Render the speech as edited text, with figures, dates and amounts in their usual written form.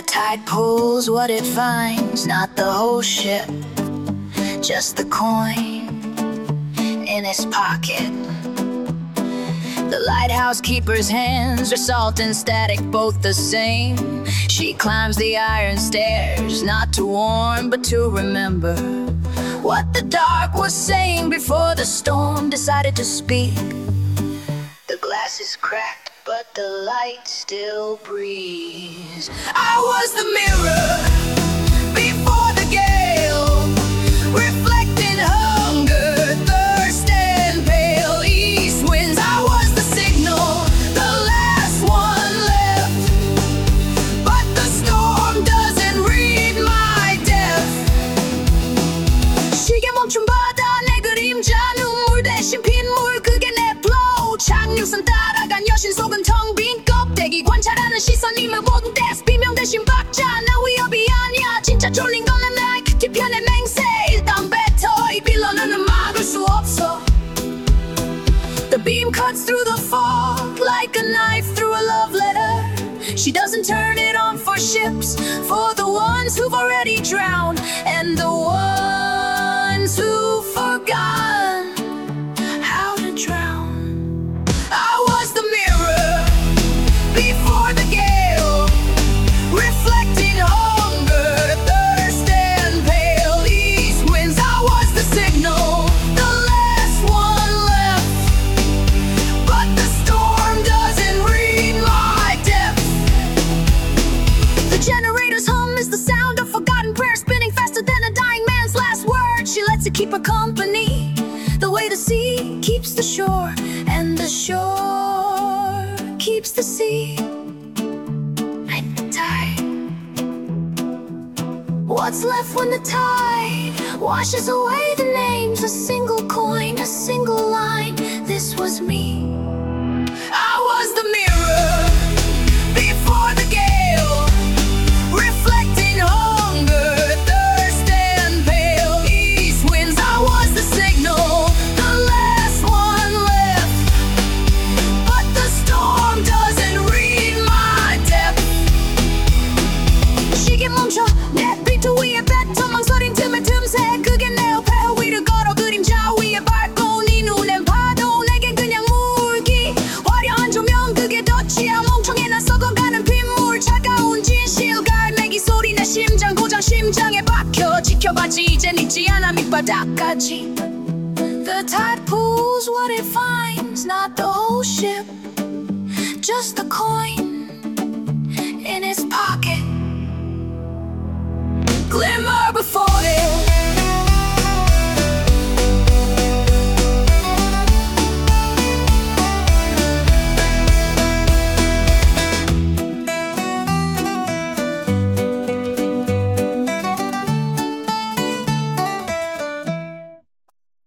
tide pulls what it finds, not the whole ship, just the coin in his pocket. The lighthouse keeper's hands are salt and static, both the same. She climbs the iron stairs, not to warn, but to remember what the dark was saying before the storm decided to speak. The glass is cracked, but the light still breathes. I was the mirror before the gale, reflecting hunger, thirst, and pale east winds. I was the signal, the last one left, but the storm doesn't read my depth. 시계 멈춘 바다, 내 그림자, 눈물 대신 핏물, 그게 내 flow. 착륙선 따라간 여신 속은 텅 빈 껍데기, 관찰하는 시선이면 모든 데스 비명 대신 박자. 나 위협이 아니야, 진짜 쫄린 건 난 나의 뒤편의 맹세. 일단 뱉어, 이 빌런은 막을 수 없어. The beam cuts through the fog like a knife through a love letter. She doesn't turn it on for ships, for the ones who've already drowned, and the ones who've forgotten how to drown. I was the mirror before the gale, reflecting hunger, thirst, and pale east winds. I was the signal, the last one left, but the storm doesn't read my depth. The generator's hum is the sound of forgotten prayer, spinning faster than a dying man's last word. She lets it keep her company, the way the sea keeps the shore, and the shore keeps the sea. At the tide, what's left when the tide washes away the names? A single coin, a single line. This was me. I was the mirror before the gale, reflecting hunger, thirst, and pale east winds. I was the signal, the last one left, but the storm doesn't read my depth. 시계 멈춰, 내 비트 위에 뱉어 망설인 틈에 틈새. 그게 내 폐허 위를 걸어 그림자 위에 밟고 네 눈엔 파도, 내겐 그냥 물기. 화려한 조명, 그게 덫이야. 멍청해 난 썩어가는 빗물, 차가운 진실, 갈매기 소리. 내 심장 고장, 심장에 박혀. 지켜봤지, 이젠 잊지 않아 밑바닥까지. The tide pulls what it finds, not the whole ship, just the coin